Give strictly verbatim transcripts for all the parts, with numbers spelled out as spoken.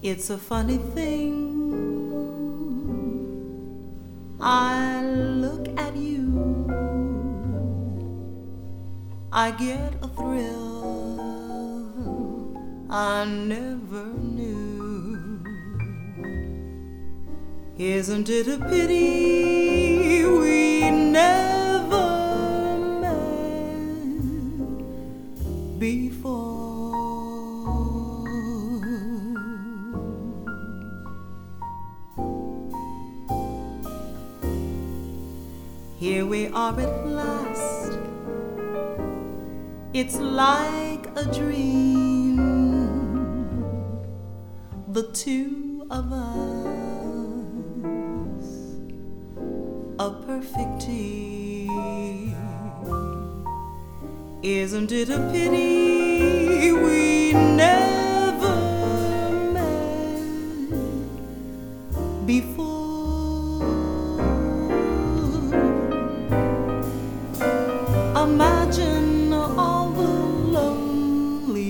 It's a funny thing. I look at you, I get a thrill I never knew. Isn't it a pity we never met before? Here we are at last. It's like a dream, the two of us, a perfect team. Isn't it a pity we never met before? Imagine all the lonely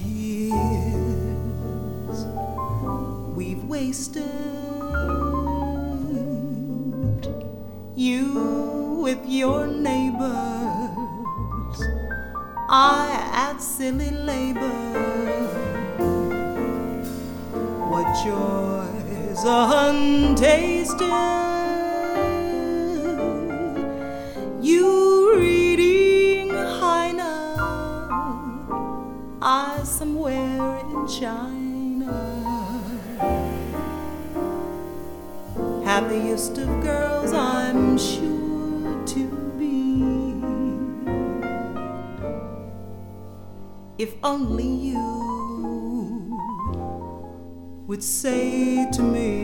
years we've wasted. You with your neighbors, I at silly labor. What joys untasted, you reading Heine, I somewhere in China. Happiest of girls I'm sure to be, if only you would say to me,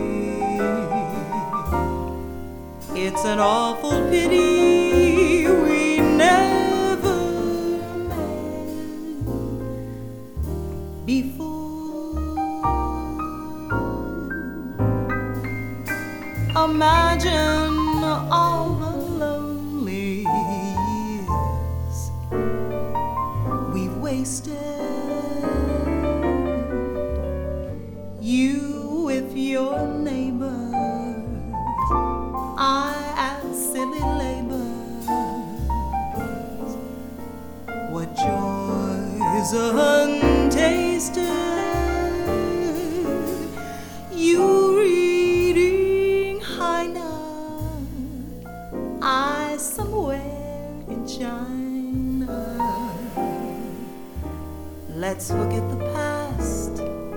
it's an awful pity we never met before. Imagine all the lonely years we've wasted. You with your neighbors, I at silly labors. What joys untasted, you reading Heine, I somewhere in China. Let's forget the past.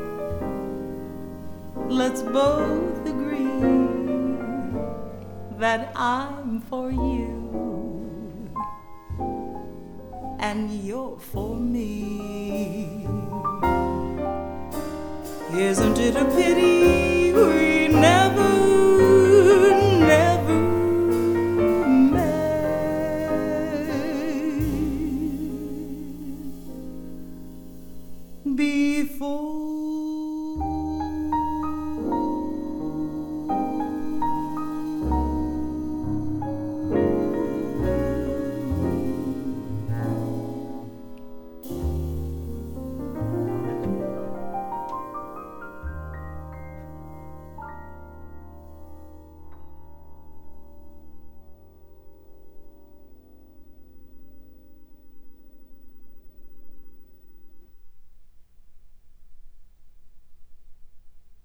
Let's both agree that I'm for you and you're for me. Isn't it a pity we never, never met before?